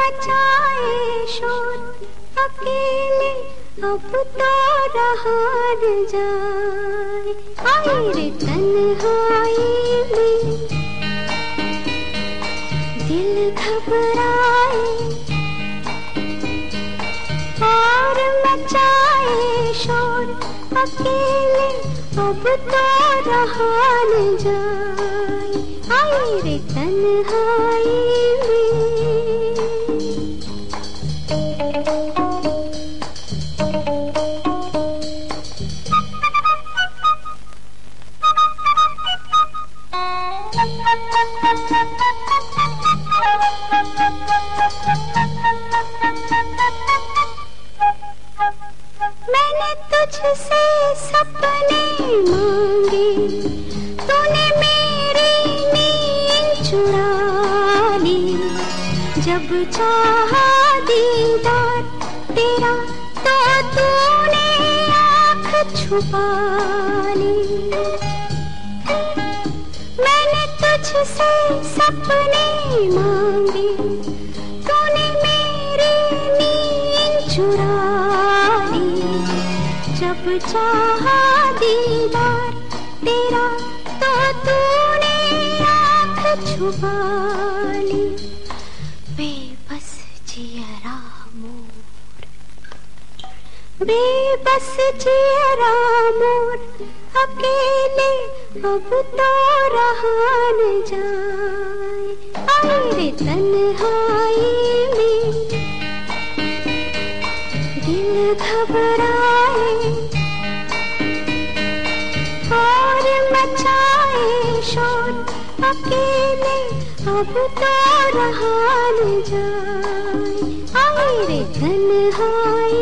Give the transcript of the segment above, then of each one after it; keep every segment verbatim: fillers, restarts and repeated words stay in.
मचाए शोर अकेले अब तो रहा न जाए। हाय रे तन्हाई में दिल घबराए और मचाए शोर अकेले अब तो रहा न जाए। हाय रे तन्हाई मैंने तुझसे सपने मांगे, तूने मेरी नींद चुरा ली। जब चाहा दीदार तेरा तो तूने आँख छुपा ली। मैंने तुझसे सपने मांगे, तूने मेरी नींद चुरा ली। जब चाहा दीदार तेरा तो तूने आँख छुपा ली। बेबस जियरा मोर, बेबस जियरा मोर अकेले अब तो रहा न जाए। हाय रे तन्हाई में दिल घबराए और मचाए शोर अकेले अब तो रहा न जाए। हाय रे तन्हाई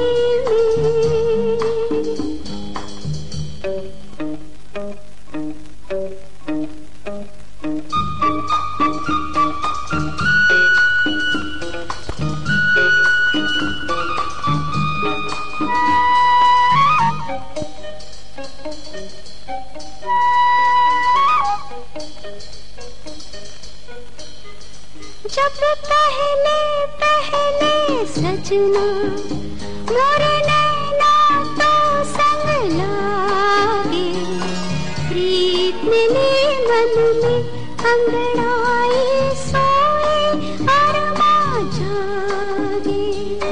जब पहले पहले सजना मोरे नैना तो संग लागे। प्रीत मिली मन में अंगड़ाई सोए अरमा जागे।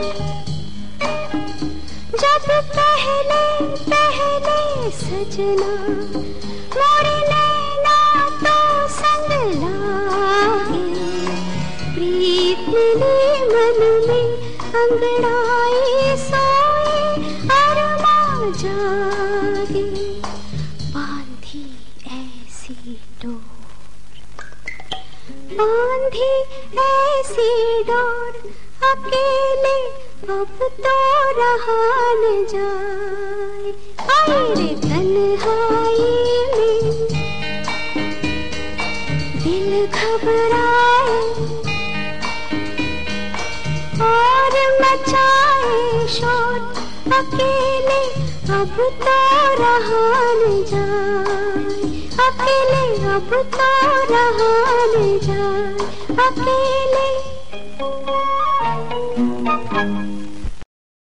जब पहले पहले सजना मोरे नैना तो संग लागे। प्रीत मिली मन में अंगड़ाई सोए अरमा जागे। बांधी ऐसी डोर, बांधी ऐसी डोर अकेले अब तो रहा न जाए। हाय रे तन्हाई में दिल घबराए और मचाए शोर अकेले अब तो रहा न जाए। अकेले अब तो रहा न जाए। अकेले